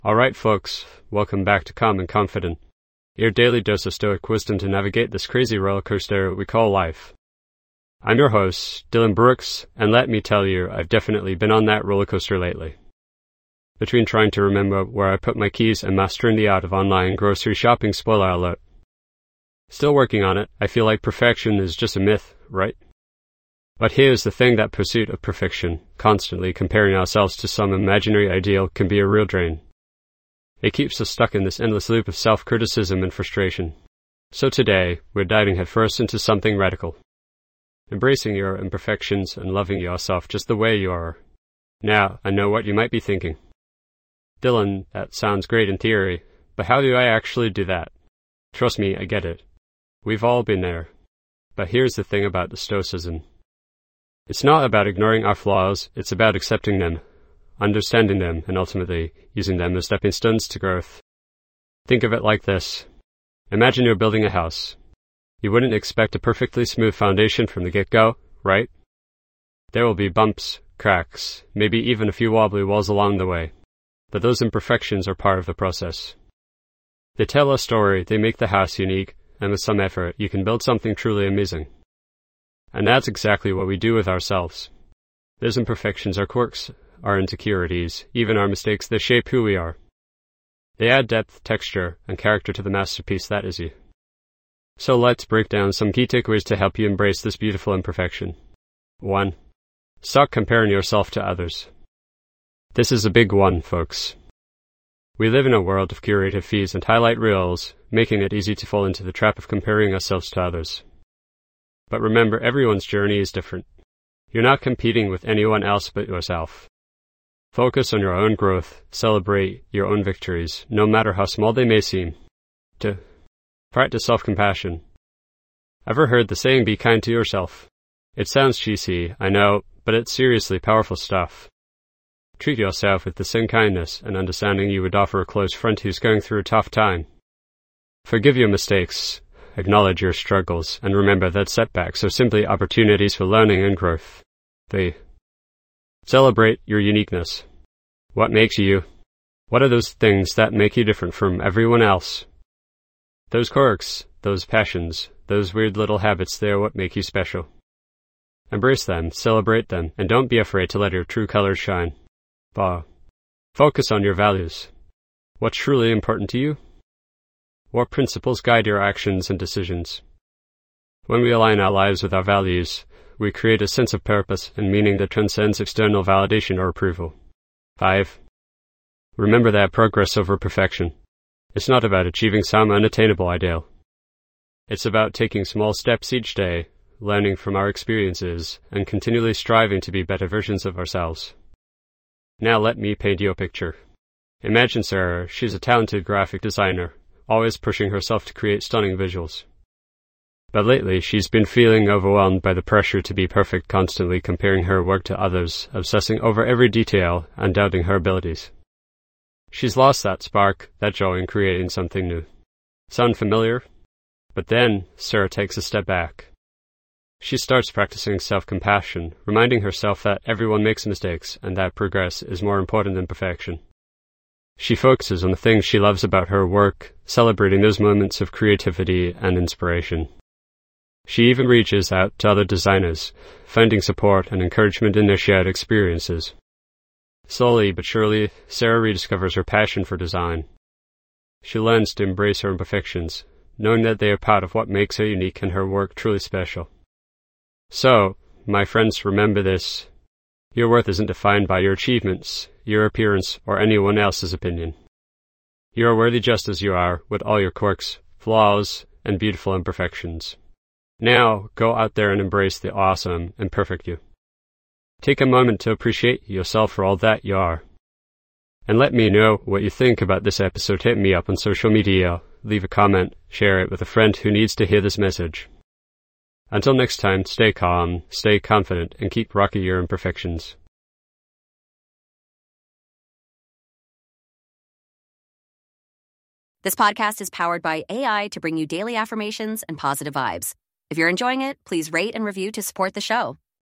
Alright folks, welcome back to Calm and Confident, your daily dose of stoic wisdom to navigate this crazy roller coaster we call life. I'm your host, Dylan Brooks, and let me tell you, I've definitely been on that roller coaster lately. Between trying to remember where I put my keys and mastering the art of online grocery shopping, spoiler alert. Still working on it, I feel like perfection is just a myth, right? But here's the thing, that pursuit of perfection, constantly comparing ourselves to some imaginary ideal, can be a real drain. It keeps us stuck in this endless loop of self-criticism and frustration. So today, we're diving headfirst into something radical. Embracing your imperfections and loving yourself just the way you are. Now, I know what you might be thinking. Dylan, that sounds great in theory, but how do I actually do that? Trust me, I get it. We've all been there. But here's the thing about the Stoicism. It's not about ignoring our flaws, it's about accepting them, understanding them, and ultimately using them as stepping stones to growth. Think of it like this. Imagine you're building a house. You wouldn't expect a perfectly smooth foundation from the get-go, right? There will be bumps, cracks, maybe even a few wobbly walls along the way. But those imperfections are part of the process. They tell a story, they make the house unique, and with some effort, you can build something truly amazing. And that's exactly what we do with ourselves. Those imperfections are quirks, our insecurities, even our mistakes, they shape who we are. They add depth, texture, and character to the masterpiece that is you. So let's break down some key takeaways to help you embrace this beautiful imperfection. 1. Stop comparing yourself to others. This is a big one, folks. We live in a world of curated feeds and highlight reels, making it easy to fall into the trap of comparing ourselves to others. But remember, everyone's journey is different. You're not competing with anyone else but yourself. Focus on your own growth, celebrate your own victories, no matter how small they may seem. 2. Practice self-compassion. Ever heard the saying, be kind to yourself? It sounds cheesy, I know, but it's seriously powerful stuff. Treat yourself with the same kindness and understanding you would offer a close friend who's going through a tough time. Forgive your mistakes, acknowledge your struggles, and remember that setbacks are simply opportunities for learning and growth. 3. Celebrate your uniqueness. What makes you? What are those things that make you different from everyone else? Those quirks, those passions, those weird little habits, they are what make you special. Embrace them, celebrate them, and don't be afraid to let your true colors shine. 4. Focus on your values. What's truly important to you? What principles guide your actions and decisions? When we align our lives with our values, we create a sense of purpose and meaning that transcends external validation or approval. 5. Remember that progress over perfection. It's not about achieving some unattainable ideal. It's about taking small steps each day, learning from our experiences, and continually striving to be better versions of ourselves. Now let me paint you a picture. Imagine Sarah, she's a talented graphic designer, always pushing herself to create stunning visuals. But lately, she's been feeling overwhelmed by the pressure to be perfect, constantly comparing her work to others, obsessing over every detail, and doubting her abilities. She's lost that spark, that joy in creating something new. Sound familiar? But then, Sarah takes a step back. She starts practicing self-compassion, reminding herself that everyone makes mistakes, and that progress is more important than perfection. She focuses on the things she loves about her work, celebrating those moments of creativity and inspiration. She even reaches out to other designers, finding support and encouragement in their shared experiences. Slowly but surely, Sarah rediscovers her passion for design. She learns to embrace her imperfections, knowing that they are part of what makes her unique and her work truly special. So, my friends, remember this. Your worth isn't defined by your achievements, your appearance, or anyone else's opinion. You are worthy just as you are, with all your quirks, flaws, and beautiful imperfections. Now, go out there and embrace the awesome and perfect you. Take a moment to appreciate yourself for all that you are. And let me know what you think about this episode. Hit me up on social media, leave a comment, share it with a friend who needs to hear this message. Until next time, stay calm, stay confident, and keep rocking your imperfections. This podcast is powered by AI to bring you daily affirmations and positive vibes. If you're enjoying it, please rate and review to support the show.